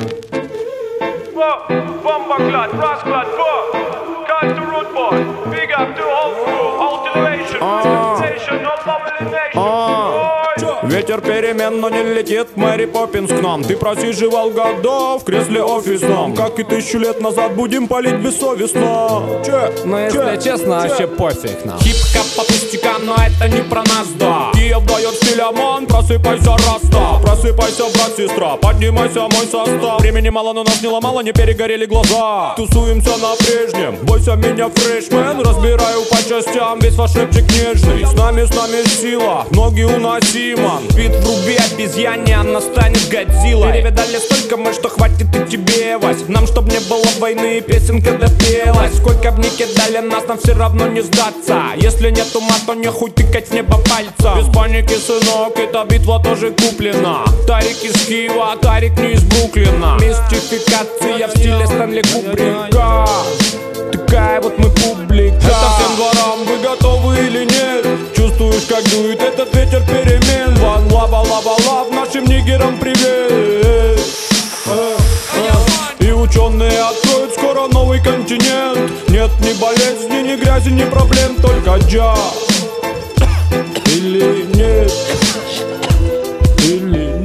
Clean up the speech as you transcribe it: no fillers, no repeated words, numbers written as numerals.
Bomboclat, Rasclat, Call to Root Boy, Big Up to Whole Crew, Ultimation, Presentation, No Mobilization. Ветер перемен, но не летит Мэри Поппинс к нам. Ты просиживал годов в кресле офисном. Как и 1000 лет назад будем палить бессовестно. Но если честно, вообще пофиг нам. Хип-хоп по пустякам, но это не про нас, да. Киев дает стиль ОМОН, просыпайся, Раста. Просыпайся, брат, сестра, поднимайся, мой состав. Времени мало, но нас не ломало, не перегорели глаза. Тусуемся на прежнем, бойся меня, фрешмен. Разбираю по частям весь ваш рэпчик нежный. С нами сила, ноги уносимо. Бит вруби, обезьяне, она станет Годзиллой. Перевидали столько мы, что хватит и тебе, Вась. Нам чтоб не было войны, песенка допелась. Сколько б ни кидали нас, нам все равно не сдаться. Если нет ума, то нехуй тыкать в небо пальцем. Без паники, сынок, эта битва тоже куплена. Тарик из Киева, Тарик не из Бруклина. Мистификация в стиле Стэнли Кубрика. Такая вот мы публика. Это всем дворам, вы готовы или нет? Чувствуешь, как дует этот ветер перемен. Ван лава лава лав, нашим нигерам привет. И ученые откроют скоро новый континент. Нет ни болезни, ни грязи, ни проблем, только джаз или